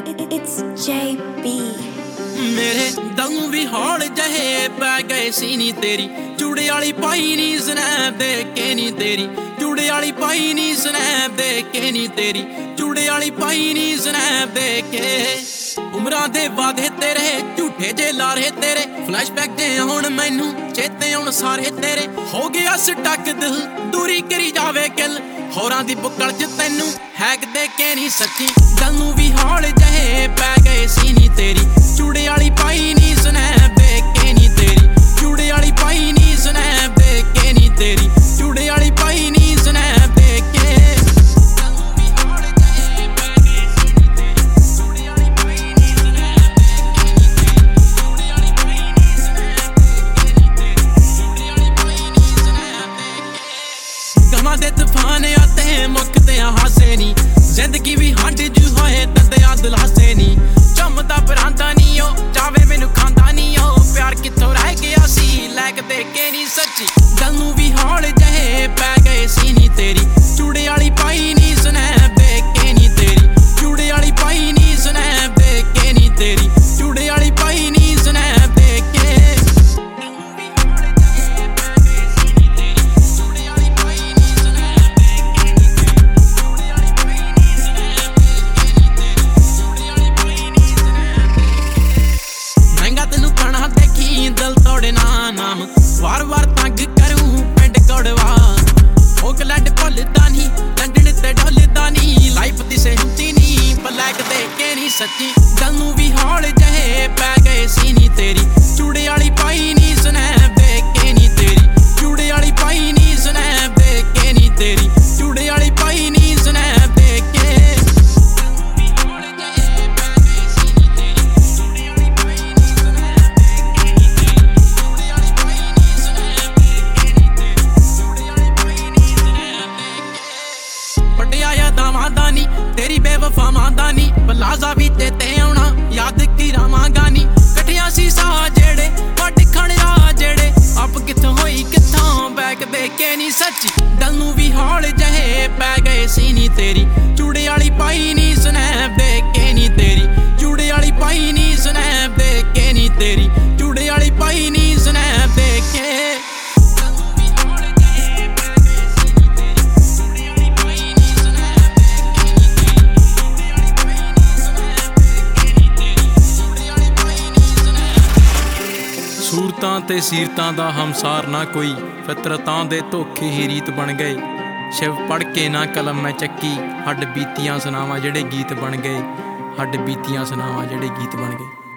It's JB। मेरे दम भी हौल जहे पै गए सी नी तेरी चूड़े वाली पाई नी स्नैप दे के नी तेरी चूड़े वाली पाई नी स्नैप दे के नी तेरी चूड़े वाली पाई नी स्नैप दे के उमरां दे वादे तेरे झूठे जे लारे तेरे फ्लैशबैक दे हुण मैनू चेते हुण सारे तेरे हो गया स्टक दिल दूरी करी जावे किल होरां दी बुक्कल च तैनू हैक दे के नी सच्ची गल नू भी हौल जहे पै गए सी नी तेरी चूड़े वाली पाई नी स्नैप दे के नी तेरी चूड़े वाली पाई नी स्नैप दे के नी तेरी चूड़े वाली पाई नी स्नैप दे के दे तूफान आते मुकते हासे नी जिंदगी भी हंड जू होए दंदया दिलासे नी चमदा परांदा नी ओ जावे मैनू खांदा नी ओ प्यार कित्थों रह गया सी लैक दे के नी सच्ची गल नू भी हौल जहे पै गए सी नी तेरी चूड़े वाली पाई नी स्नैप दे के नी तेरी चूड़े वाली पाई नी स्नैप दे के नी तेरी चूड़े वाली पाई नी स्नैप दे के दिल तोड़े ना नाम वार वार तंग करूं पिंड कड़वा ओकलैंड भुलदा नी लंडन ते ढोलदा नी लाइफ दी सेहती नी ब्लैक दे के नी सच्ची गल नू भी हौल जहे पै गए सी नी तेरी चूड़े वाली पाई नी स्नैप दे के नी तेरी चूड़े वाली पाई नी स्नैप दे के नी तेरी चूड़े वाली पाई नी स्नैप दे के दानी तेरी बेवफा मांदानी पलाजा भी तेते आउणा याद की रावांगानी कठिया शीशा जेड़े वट खड़िया जेड़े अप कित्थों होई कित्थों बैक दे के नी सच्ची गल नू भी हौल जहे पै गए सी नी तेरी चूड़े वाली पाई नी स्नैप दे के नी तेरी चूड़े वाली पाई नी स्नैप दे के नी तेरी चूड़े वाली पाई नी स्नैप दे के सूरतां ते सीरतां दा हमसार ना कोई फितरतां दे धोखे ही रीत बन गए शिव पढ़ के ना कलम मैं चक्की हड्ड बीतियां सुनावां जेड़े गीत बन गए हड्ड बीतियां सुनावां जेड़े गीत बन गए।